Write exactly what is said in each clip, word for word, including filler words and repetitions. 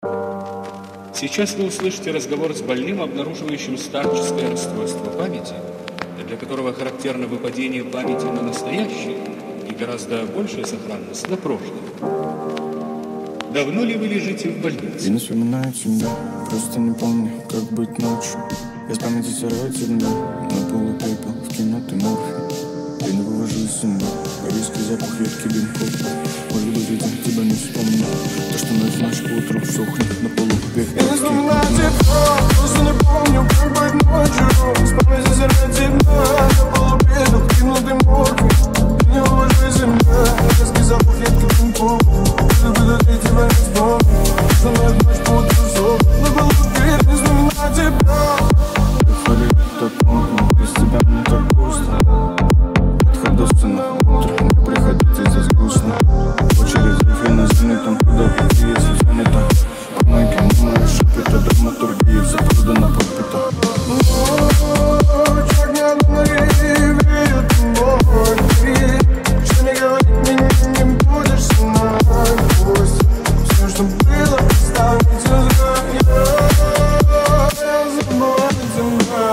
Сейчас вы услышите разговор с больным, обнаруживающим старческое расстройство памяти, для которого характерно выпадение памяти на настоящее и гораздо большая сохранность на прошлое. Давно ли вы лежите в больнице? Я не вспоминаю тебя, просто не помню, как быть ночью. Я с памяти стираю тебя, на полу пепел, в кино ты морфий. Я не вывожу из себя, виски, запах ветки, дымков. Может быть, я тебя не вспомню. То, что ночь ночь по утру сохнет на полу пепел. Я не вспоминаю тебя, просто не помню, как быть ночью. С памяти стираю тебя, на полу пепел, в кино ты морфий. Я не вывожу из себя, виски, запах ветки, дымков. Может быть, я тебя не вспомню. Что ночь ночь по утру сохнет на полу пепел. Не вспоминаю тебя. Эйфория так модно, без тебя мне так грустно. Отходосценно, утро не приходите, здесь грустно. Очередь в финансами, там куда пойти, если занято. Помойки, не моя шипита, драматургия, все продано подпита. Ночь, огня на реверит мой крик. Что не говорит, меня не будешь со мной. Пусть все, что было, станет изгоем. Я забываю тебя.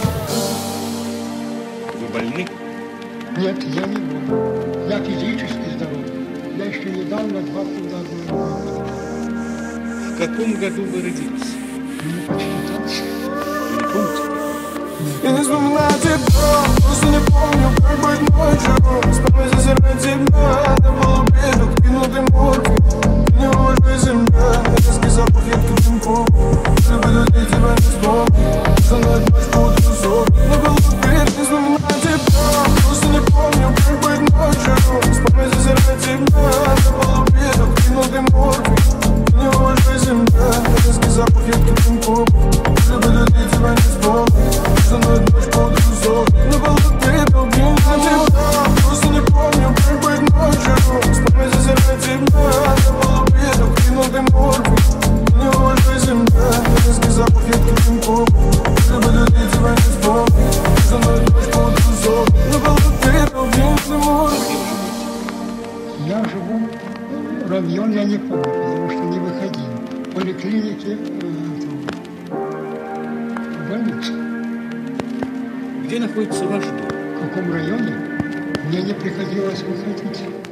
Вы больны? Нет, я не болен. Я физически здоров. Я еще недавно два года был. В каком году вы родились? Мне почти тридцать. Вы не помните? Я не вспоминаю тебя, просто не помню, как быть ночью. С памяти стираю тебя, на полу пепел, в кино ты морфий. Я не вывожу из себя, резкий запах ветки дымков. Если бы людей тебя не вспомню, что ночь ночь по утру сохнет на полу пепел. Не вспоминаю тебя, просто не помню, как быть ночью. С памяти стираю тебя, на полу пепел, в кино ты морфий. Я не вывожу из себя, резкий запах ветки дымков. Если бы людей тебя не вспомню, что ночь ночь по утру сохнет на полу пепел. Не вспоминаю тебя, просто не помню, как быть ночью. С памяти стираю тебя, на полу пепел, в кино ты морфий. Я не вывожу из себя, резкий запах ветки дымков. Если бы людей тебя не вспомню, что ночь ночь по утру сохнет на полу пепел. Не вспоминаю. Я живу, район я не помню, потому что не выходил. В поликлинике, э, в больнице. Где находится ваш дом? В каком районе? Мне не приходилось выходить.